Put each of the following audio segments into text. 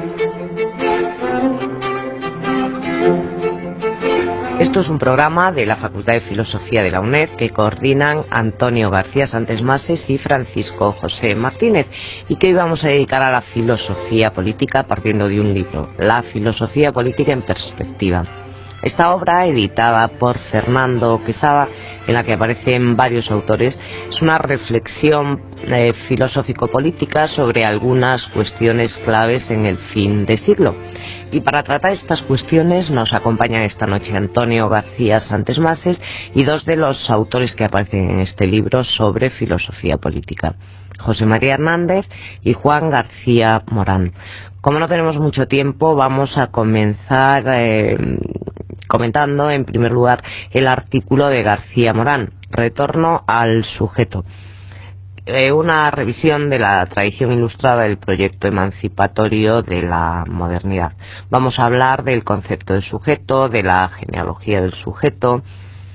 Esto es un programa de la Facultad de Filosofía de la UNED que coordinan Antonio García Santesmases y Francisco José Martínez, y que hoy vamos a dedicar a la filosofía política partiendo de un libro, La filosofía política en perspectiva. Esta obra, editada por Fernando Quesada, en la que aparecen varios autores, es una reflexión filosófico-política sobre algunas cuestiones claves en el fin de siglo. Y para tratar estas cuestiones nos acompañan esta noche Antonio García Santesmases y dos de los autores que aparecen en este libro sobre filosofía política, José María Hernández y Juan García Morán. Como no tenemos mucho tiempo, vamos a comenzar comentando en primer lugar el artículo de García Morán, Retorno al sujeto. Una revisión de la tradición ilustrada del proyecto emancipatorio de la modernidad. Vamos a hablar del concepto de sujeto, de la genealogía del sujeto.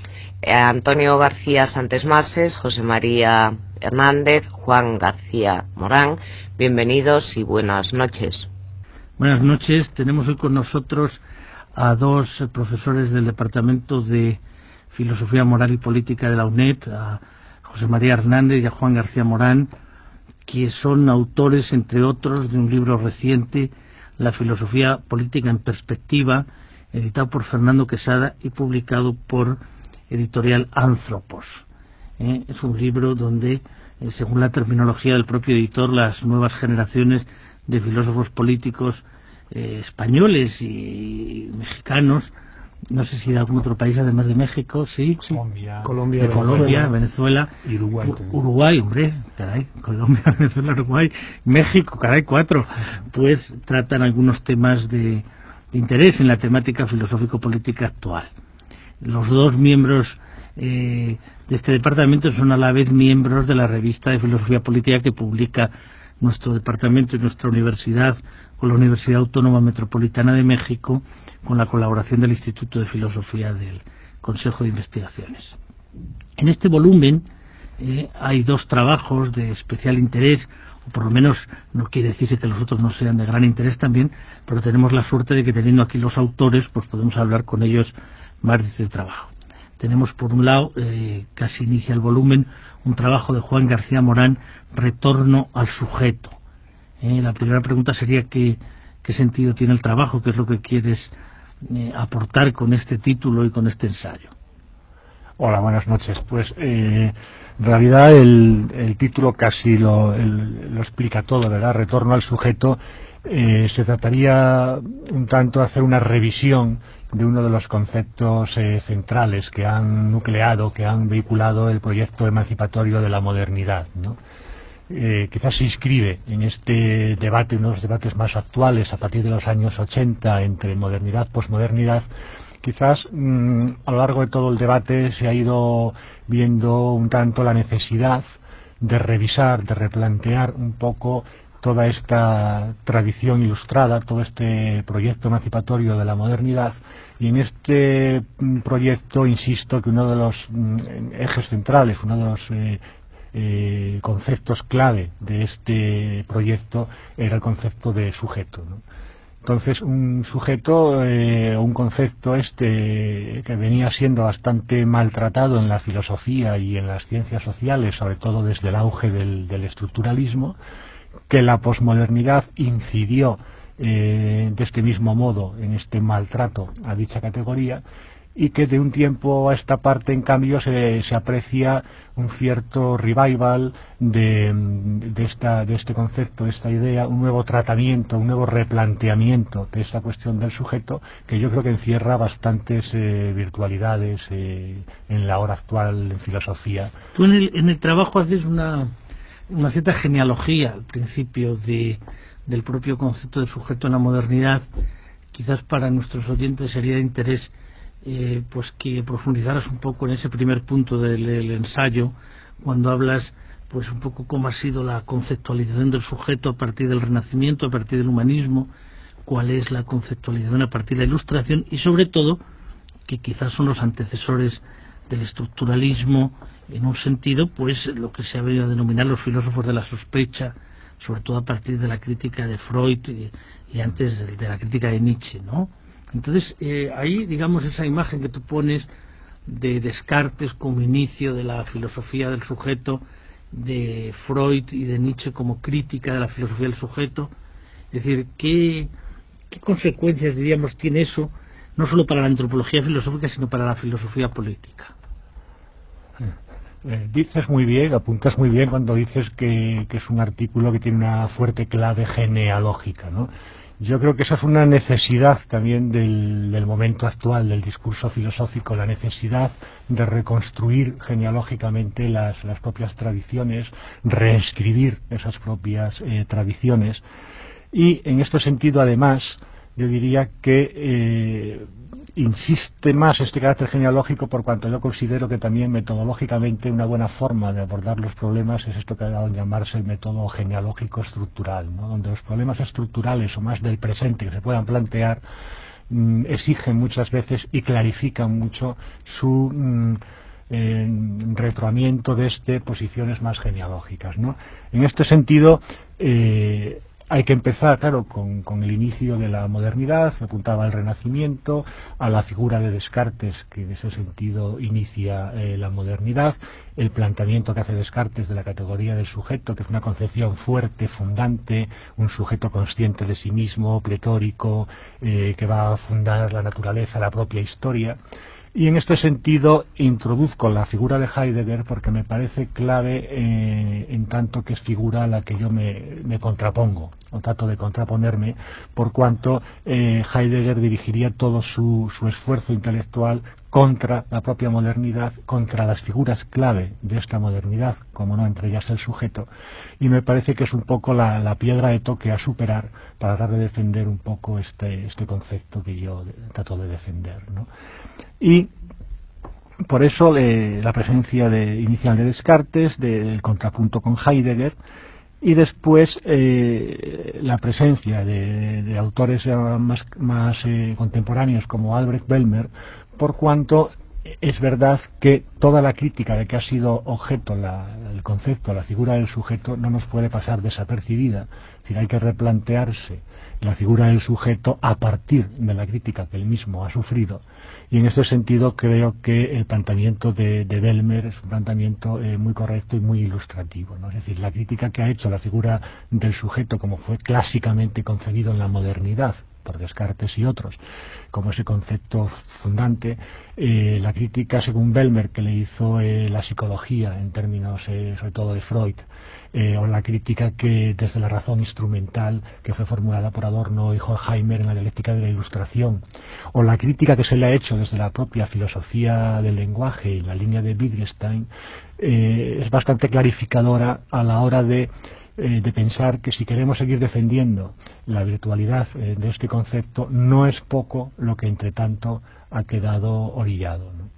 Antonio García Santesmases, José María Hernández, Juan García Morán, bienvenidos y buenas noches. Buenas noches. Tenemos hoy con nosotros a dos profesores del Departamento de Filosofía Moral y Política de la UNED, a José María Hernández y a Juan García Morán, que son autores, entre otros, de un libro reciente, La filosofía política en perspectiva, editado por Fernando Quesada y publicado por Editorial Anthropos. Es un libro donde, según la terminología del propio editor, las nuevas generaciones de filósofos políticos españoles y mexicanos, no sé si de algún otro país además de México, sí, Colombia, Venezuela y Uruguay, hombre, caray, Colombia, Venezuela, Uruguay, México, caray, 4, pues tratan algunos temas de interés en la temática filosófico-política actual. Los dos miembros de este departamento son a la vez miembros de la revista de filosofía política que publica nuestro departamento y nuestra universidad con la Universidad Autónoma Metropolitana de México, con la colaboración del Instituto de Filosofía del Consejo de Investigaciones. En este volumen hay dos trabajos de especial interés, o por lo menos no quiere decirse que los otros no sean de gran interés también, pero tenemos la suerte de que teniendo aquí los autores, pues podemos hablar con ellos más de este trabajo. Tenemos por un lado, casi inicia el volumen, un trabajo de Juan García Morán, Retorno al sujeto. La primera pregunta sería ¿qué sentido tiene el trabajo? ¿Qué es lo que quieres aportar con este título y con este ensayo? Hola, buenas noches. Pues en realidad el título casi lo explica todo, ¿verdad? Retorno al sujeto. Se trataría un tanto de hacer una revisión de uno de los conceptos centrales que han nucleado, que han vehiculado el proyecto emancipatorio de la modernidad, ¿no? Quizás se inscribe en este debate, uno de los debates más actuales a partir de los años 80 entre modernidad, posmodernidad. Quizás a lo largo de todo el debate se ha ido viendo un tanto la necesidad de revisar, de replantear un poco toda esta tradición ilustrada, todo este proyecto emancipatorio de la modernidad. Y en este proyecto, insisto, que uno de los ejes centrales, uno de los conceptos clave de este proyecto era el concepto de sujeto, ¿no? Entonces, un sujeto, un concepto que venía siendo bastante maltratado en la filosofía y en las ciencias sociales, sobre todo desde el auge del estructuralismo, que la posmodernidad incidió de este mismo modo en este maltrato a dicha categoría, y que de un tiempo a esta parte, en cambio, se aprecia un cierto revival de este concepto, de esta idea, un nuevo tratamiento, un nuevo replanteamiento de esta cuestión del sujeto, que yo creo que encierra bastantes virtualidades en la hora actual en filosofía. Tú en el trabajo haces una cierta genealogía al principio del propio concepto de sujeto en la modernidad. Quizás para nuestros oyentes sería de interés pues que profundizaras un poco en ese primer punto del ensayo, cuando hablas pues un poco cómo ha sido la conceptualización del sujeto a partir del Renacimiento, a partir del humanismo, cuál es la conceptualización a partir de la Ilustración, y sobre todo que quizás son los antecesores del estructuralismo, en un sentido pues lo que se ha venido a denominar los filósofos de la sospecha sobre todo a partir de la crítica de Freud y antes de la crítica de Nietzsche, ¿no? Entonces, ahí, digamos, esa imagen que tú pones de Descartes como inicio de la filosofía del sujeto, de Freud y de Nietzsche como crítica de la filosofía del sujeto, es decir, ¿qué consecuencias, diríamos, tiene eso, no solo para la antropología filosófica, sino para la filosofía política? Dices muy bien, apuntas muy bien cuando dices que es un artículo que tiene una fuerte clave genealógica, ¿no? Yo creo que esa es una necesidad también del momento actual del discurso filosófico, la necesidad de reconstruir genealógicamente las propias tradiciones, reescribir esas propias tradiciones. Y en este sentido, además, yo diría que insiste más este carácter genealógico por cuanto yo considero que también metodológicamente una buena forma de abordar los problemas es esto que ha dado a llamarse el método genealógico estructural, ¿no? Donde los problemas estructurales o más del presente que se puedan plantear exigen muchas veces y clarifican mucho su retroamiento desde posiciones más genealógicas, ¿no? En este sentido, hay que empezar, claro, con el inicio de la modernidad, se apuntaba al Renacimiento, a la figura de Descartes, que en ese sentido inicia la modernidad, el planteamiento que hace Descartes de la categoría del sujeto, que es una concepción fuerte, fundante, un sujeto consciente de sí mismo, pletórico, que va a fundar la naturaleza, la propia historia. Y en este sentido introduzco la figura de Heidegger porque me parece clave en tanto que es figura a la que yo me contrapongo, o trato de contraponerme, por cuanto Heidegger dirigiría todo su esfuerzo intelectual contra la propia modernidad, contra las figuras clave de esta modernidad, como no entre ellas el sujeto, y me parece que es un poco la piedra de toque a superar para tratar de defender un poco este concepto que yo trato de defender, ¿no? Y por eso la presencia inicial de Descartes, del contrapunto con Heidegger, y después la presencia de autores más contemporáneos como Albrecht Bellmer, por cuanto es verdad que toda la crítica de que ha sido objeto el concepto, la figura del sujeto, no nos puede pasar desapercibida. Es decir, hay que replantearse la figura del sujeto a partir de la crítica que él mismo ha sufrido. Y en este sentido creo que el planteamiento de Bellmer es un planteamiento muy correcto y muy ilustrativo, ¿no? Es decir, la crítica que ha hecho la figura del sujeto como fue clásicamente concebido en la modernidad por Descartes y otros, como ese concepto fundante, la crítica según Bellmer que le hizo la psicología en términos sobre todo de Freud, o la crítica que desde la razón instrumental que fue formulada por Adorno y Horkheimer en la dialéctica de la Ilustración, o la crítica que se le ha hecho desde la propia filosofía del lenguaje y la línea de Wittgenstein, es bastante clarificadora a la hora de pensar que si queremos seguir defendiendo la virtualidad de este concepto, no es poco lo que entre tanto ha quedado orillado, ¿no?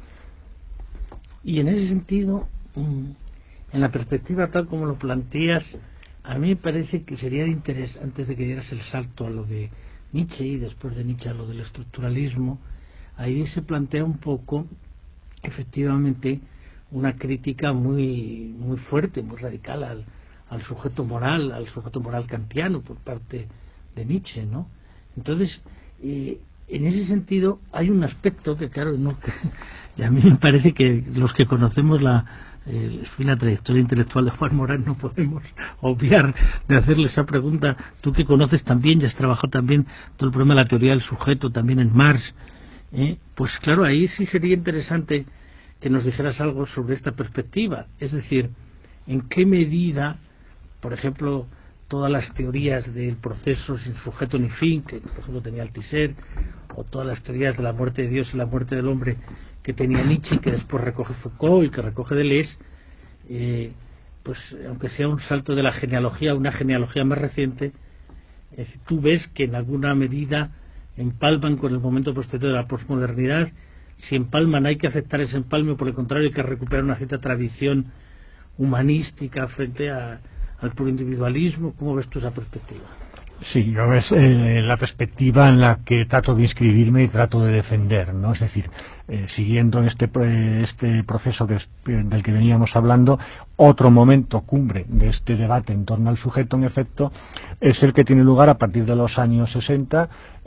Y en ese sentido, en la perspectiva tal como lo planteas, a mí me parece que sería de interés, antes de que dieras el salto a lo de Nietzsche y después de Nietzsche a lo del estructuralismo, ahí se plantea un poco, efectivamente, una crítica muy fuerte, muy radical al sujeto moral kantiano por parte de Nietzsche, ¿no? Entonces, en ese sentido hay un aspecto que, claro, y a mí me parece que los que conocemos la trayectoria intelectual de Juan Morán no podemos obviar de hacerle esa pregunta. Tú que conoces también y has trabajado también todo el problema de la teoría del sujeto también en Marx, pues claro, ahí sí sería interesante que nos dijeras algo sobre esta perspectiva, es decir, en qué medida, por ejemplo, todas las teorías del proceso sin sujeto ni fin, que por ejemplo tenía Althusser, o todas las teorías de la muerte de Dios y la muerte del hombre que tenía Nietzsche, que después recoge Foucault y que recoge Deleuze, pues aunque sea un salto de la genealogía a una genealogía más reciente, tú ves que en alguna medida empalman con el momento posterior de la posmodernidad. Si empalman, hay que aceptar ese empalme, o por el contrario hay que recuperar una cierta tradición humanística frente al puro individualismo. ¿Cómo ves tú esa perspectiva? Sí, yo es la perspectiva en la que trato de inscribirme y trato de defender, ¿no? Es decir, siguiendo en este proceso del que veníamos hablando, otro momento cumbre de este debate en torno al sujeto, en efecto, es el que tiene lugar a partir de los años 60,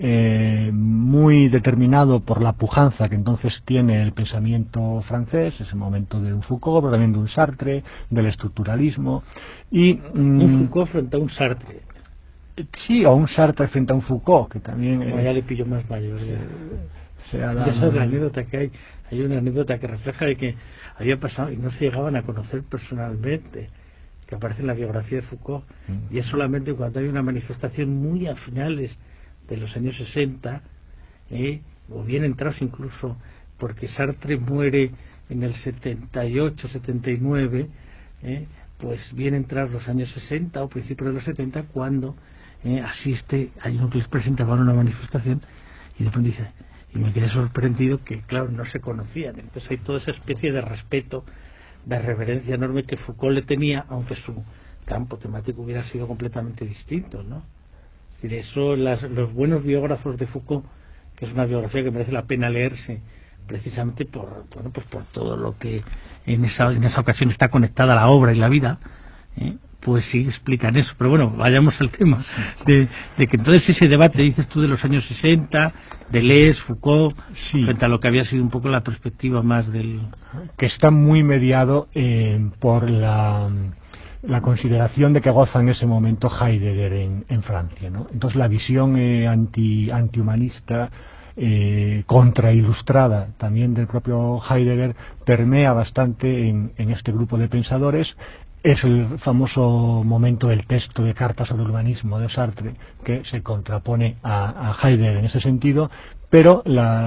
muy determinado por la pujanza que entonces tiene el pensamiento francés, ese momento de un Foucault, pero también de un Sartre, del estructuralismo, y un Foucault frente a un Sartre. Sí, o un Sartre frente a un Foucault, que también... Bueno, ya le pillo más mayor. Esa es la anécdota que hay una anécdota que refleja de que había pasado y no se llegaban a conocer personalmente, que aparece en la biografía de Foucault, y es solamente cuando hay una manifestación muy a finales de los años 60, o bien entrados incluso, porque Sartre muere en el 78, 79, pues bien entrados los años 60 o principios de los 70, cuando asiste, hay uno que les presentaba una manifestación y después dice, y me quedé sorprendido que claro, no se conocían. Entonces hay toda esa especie de respeto, de reverencia enorme que Foucault le tenía, aunque su campo temático hubiera sido completamente distinto, ¿no? Es decir, eso los buenos biógrafos de Foucault, que es una biografía que merece la pena leerse precisamente por todo lo que en esa ocasión está conectada a la obra y la vida, pues sí explican eso. Pero bueno, vayamos al tema de que entonces ese debate, dices tú, de los años 60, de Deleuze, Foucault, sí, frente a lo que había sido un poco la perspectiva más del... que está muy mediado por la consideración de que goza en ese momento Heidegger en Francia, ¿no? Entonces la visión antihumanista, contrailustrada también del propio Heidegger, permea bastante en este grupo de pensadores. Es el famoso momento del texto de Cartas sobre el Humanismo de Sartre, que se contrapone a Heidegger en ese sentido, pero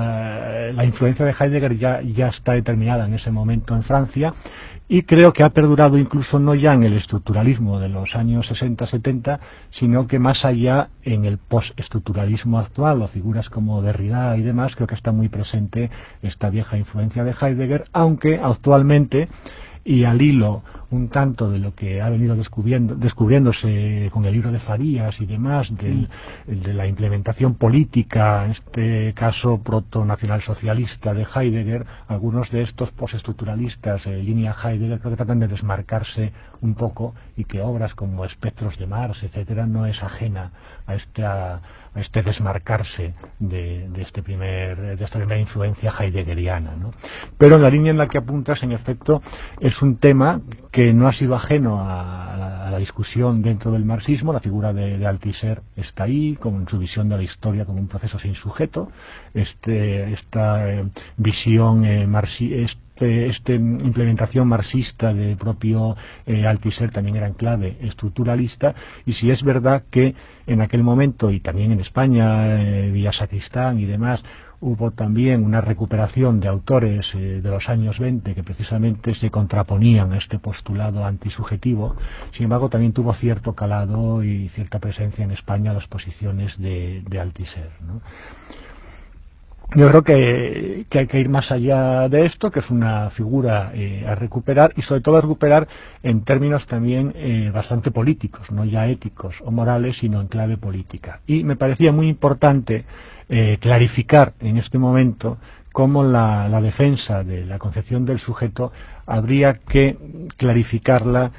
la influencia de Heidegger ya está determinada en ese momento en Francia, y creo que ha perdurado incluso no ya en el estructuralismo de los años 60-70, sino que más allá en el postestructuralismo actual, o figuras como Derrida y demás. Creo que está muy presente esta vieja influencia de Heidegger, aunque actualmente, y al hilo un tanto de lo que ha venido descubriéndose con el libro de Farías y demás, de la implementación política, en este caso proto-nacionalsocialista de Heidegger, algunos de estos postestructuralistas línea Heidegger creo que tratan de desmarcarse un poco, y que obras como Espectros de Marx, etcétera, no es ajena a este desmarcarse de esta primera influencia heideggeriana, ¿no? Pero en la línea en la que apuntas, en efecto, es un tema que no ha sido ajeno a la discusión dentro del marxismo. La figura de Althusser está ahí, con su visión de la historia como un proceso sin sujeto, esta visión implementación marxista del propio Althusser también era en clave estructuralista. Y si es verdad que en aquel momento, y también en España, Villa Sacristán y demás, hubo también una recuperación de autores de los años 20 que precisamente se contraponían a este postulado antisubjetivo. Sin embargo, también tuvo cierto calado y cierta presencia en España las posiciones de Althusser, ¿no? Yo creo que hay que ir más allá de esto, que es una figura a recuperar, y sobre todo a recuperar en términos también bastante políticos, no ya éticos o morales, sino en clave política. Y me parecía muy importante clarificar en este momento cómo la defensa de la concepción del sujeto habría que clarificarla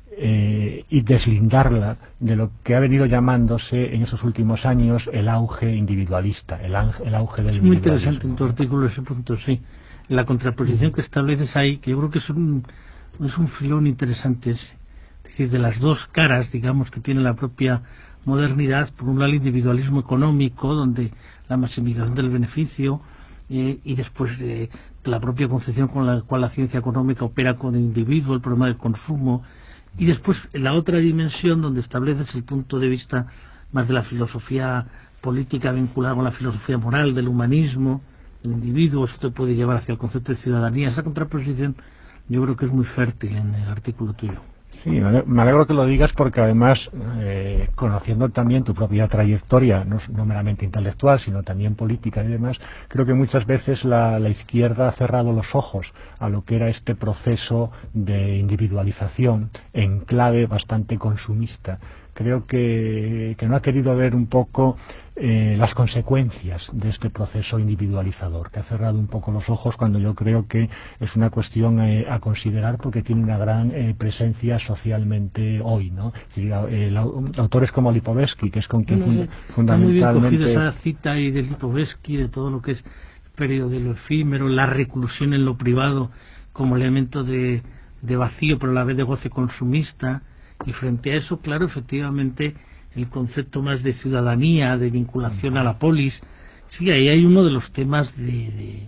y deslindarla de lo que ha venido llamándose en esos últimos años el auge individualista, el auge del individualismo. Es muy interesante en tu artículo ese punto, sí. La contraposición que estableces ahí, que yo creo que es un filón interesante, es decir, de las dos caras, digamos, que tiene la propia modernidad. Por un lado, el individualismo económico, donde la maximización del beneficio, y después de la propia concepción con la cual la ciencia económica opera con el individuo, el problema del consumo. Y después la otra dimensión, donde estableces el punto de vista más de la filosofía política vinculada con la filosofía moral, del humanismo, del individuo. Esto puede llevar hacia el concepto de ciudadanía. Esa contraposición yo creo que es muy fértil en el artículo tuyo. Sí, me alegro que lo digas, porque además, conociendo también tu propia trayectoria, no meramente intelectual, sino también política y demás, creo que muchas veces la izquierda ha cerrado los ojos a lo que era este proceso de individualización en clave bastante consumista creo que no ha querido ver un poco las consecuencias de este proceso individualizador, que ha cerrado un poco los ojos cuando yo creo que es una cuestión a considerar porque tiene una gran presencia socialmente hoy, ¿no? Autores como Lipovetsky, que es con quien fundamentalmente... Está muy bien cogido esa fundamentalmente... cita ahí de Lipovetsky, de todo lo que es periodo de lo efímero, la reclusión en lo privado como elemento de vacío, pero a la vez de goce consumista, y frente a eso, claro, efectivamente, el concepto más de ciudadanía, de vinculación a la polis, sí, ahí hay uno de los temas de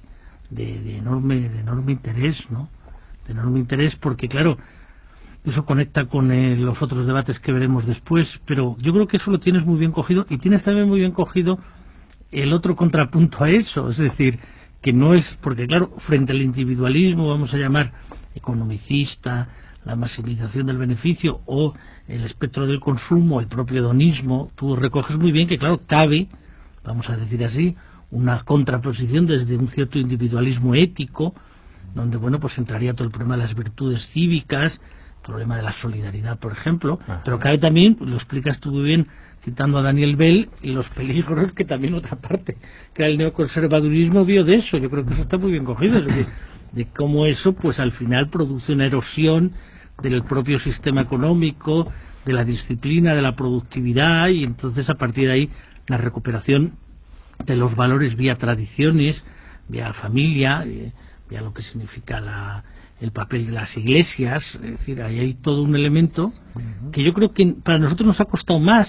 enorme interés, ¿no? De enorme interés, porque claro, eso conecta con los otros debates que veremos después, pero yo creo que eso lo tienes muy bien cogido, y tienes también muy bien cogido el otro contrapunto a eso, es decir, que no es, porque claro, frente al individualismo, vamos a llamar economicista, la maximización del beneficio o el espectro del consumo, el propio hedonismo, tú recoges muy bien que claro, cabe, vamos a decir así, una contraposición desde un cierto individualismo ético, donde bueno, pues entraría todo el problema de las virtudes cívicas, el problema de la solidaridad, por ejemplo, pero cabe también, lo explicas tú muy bien citando a Daniel Bell, y los peligros que también otra parte, que era el neoconservadurismo, vio de eso. Yo creo que eso está muy bien cogido, de cómo eso pues al final produce una erosión del propio sistema económico, de la disciplina, de la productividad, y entonces a partir de ahí la recuperación de los valores vía tradiciones, vía familia, vía lo que significa el papel de las iglesias. Es decir, ahí hay todo un elemento que yo creo que para nosotros nos ha costado más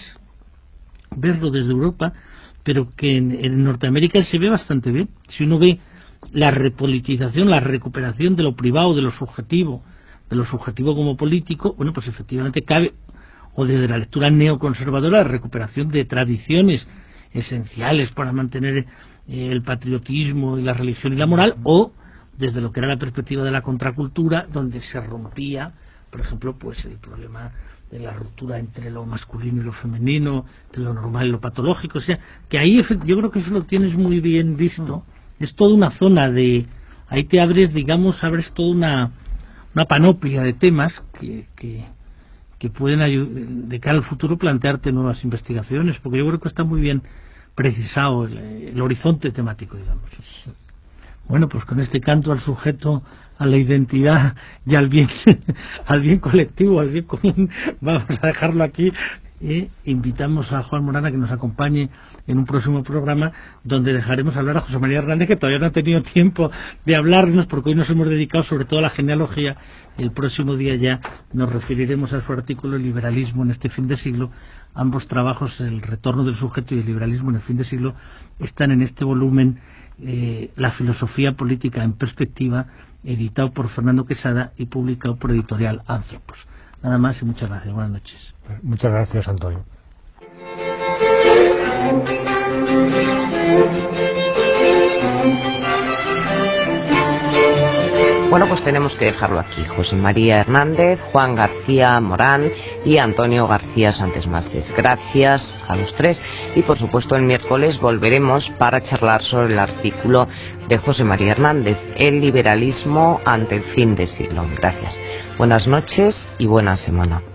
verlo desde Europa, pero que en Norteamérica se ve bastante bien. Si uno ve la repolitización, la recuperación de lo privado, de lo subjetivo como político, bueno, pues efectivamente cabe, o desde la lectura neoconservadora, la recuperación de tradiciones esenciales para mantener el patriotismo y la religión y la moral, o desde lo que era la perspectiva de la contracultura, donde se rompía, por ejemplo, pues el problema de la ruptura entre lo masculino y lo femenino, entre lo normal y lo patológico. O sea, que ahí yo creo que eso lo tienes muy bien visto. Es toda una zona de... Ahí te abres, digamos, toda una panoplia de temas que pueden de cara al futuro plantearte nuevas investigaciones, porque yo creo que está muy bien precisado el horizonte temático, digamos. Bueno, pues con este canto al sujeto, a la identidad y al bien colectivo, al bien común, vamos a dejarlo aquí, y invitamos a Juan Morán a que nos acompañe en un próximo programa donde dejaremos hablar a José María Hernández, que todavía no ha tenido tiempo de hablarnos porque hoy nos hemos dedicado sobre todo a la genealogía. El próximo día ya nos referiremos a su artículo El liberalismo en este fin de siglo. Ambos trabajos, El retorno del sujeto y El liberalismo en el fin de siglo, están en este volumen La filosofía política en perspectiva, editado por Fernando Quesada y publicado por Editorial Anthropos. Nada más y muchas gracias. Buenas noches. Muchas gracias, Antonio. Bueno, pues tenemos que dejarlo aquí. José María Hernández, Juan García Morán y Antonio García Santesmases. Gracias a los tres, y por supuesto el miércoles volveremos para charlar sobre el artículo de José María Hernández, El liberalismo ante el fin de siglo. Gracias. Buenas noches y buena semana.